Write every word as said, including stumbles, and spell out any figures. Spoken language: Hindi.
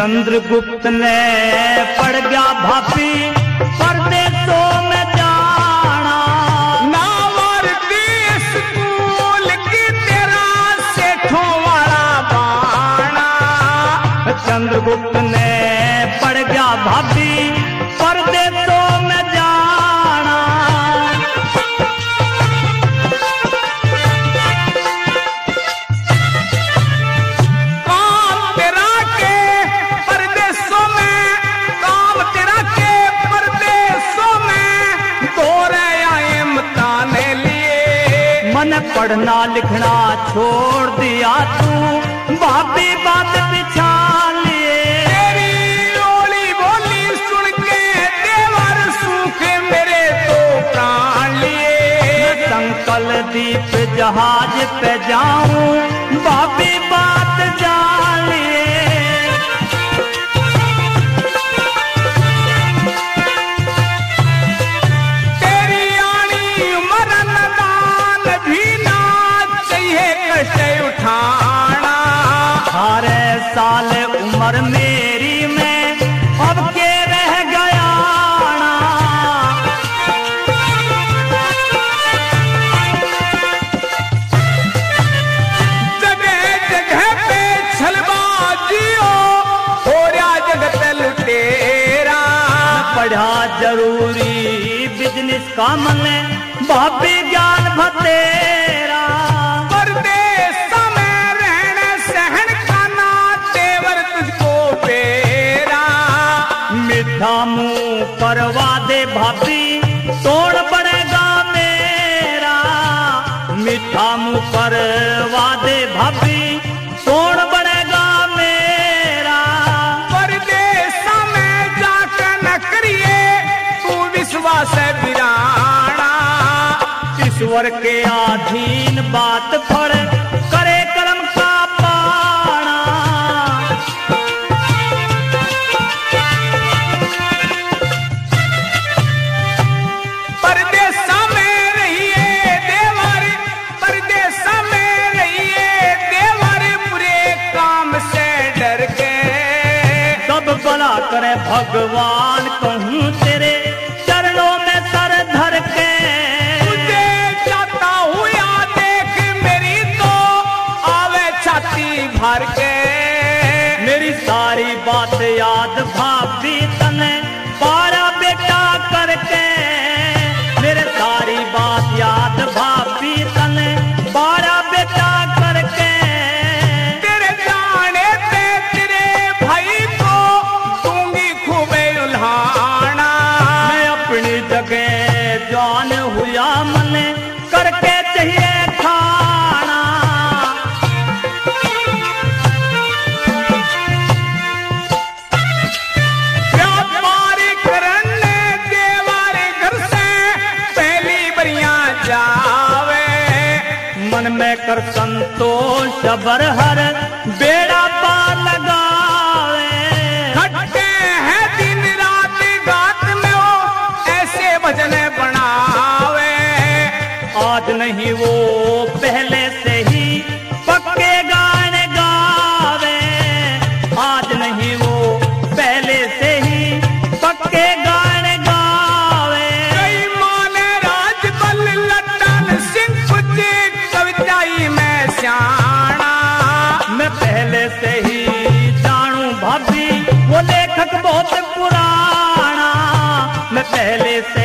चंद्रगुप्त ने पड़ गया भाभी परदेशों में जाना। नावर देश स्कूल की तेरा सेठों वाला बाना। चंद्रगुप्त ने पड़ गया भाभी परदेशों में जाना। काम तेरा के परदेशों में, काम तेरा के परदेशों में तोरे आए मताने लिए। मन पढ़ना लिखना छोड़ दिया तू भाभी बात बिछा लिए। तेरी ओली बोली सुन के देवर सूखे मेरे तो प्राण लिए। संकल दीप जहाज पे जाऊं भाभी बात जान लिए। तेरी आनी मरण दान भी ना चाहिए कष्ट उठाना। अठारह साल उम्र मेरी में अब के रह गया ना। जगह जगह पे छलबाजियो हो रहा जगत लुटेरा। पढ़ा जरूरी बिजनेस का मन भाभी ज्ञान भतेरा। परदेश में रहने सहन खाना तेवर तुझको पेरा। मीठा मुंह करवा दे भाभी तोड़ पड़ेगा मेरा। मीठा मुंह करवा दे भाभी तोड़ पड़ेगा मेरा। परदेश में जाकर न करिए तू विश्वास बिराना। ईश्वर के अधीन बात फड़ करे कर्म का पाना। परदेश में रहिए देवर, परदेश में रहिए देवर बुरे काम से डर के। सब भला करे भगवान कहूँ तेरे चरणों में सर धर के। तुझे चाहता हूँ या देख मेरी तो आवे छाती भर के। मेरी सारी बात याद भाभी तने पारा बेटा करके। मेरे सारी बात याद भाभी तने पारा बेटा करके। तेरे जाने पे तेरे भाई को दूंगी खूबे उल्हाना। मैं अपनी जगह जान हुआ मन करके चाहिए खाना। व्यापारी करने देवारे घर से पहली बरियां जावे। मन में कर संतोष बरहर बेड़ा पार लगावे। खटके हैं दिन रात गात में वो ऐसे भजन बनावे। आज नहीं वो पहले से ही पक्के गाने गावे। आज नहीं वो पहले से ही पक्के गाने गावे। कई माने राजबल लट्टन सिंह कुछ कविताई में स्याना। मैं पहले से ही जानू भाभी वो लेखक बहुत पुराना। मैं पहले से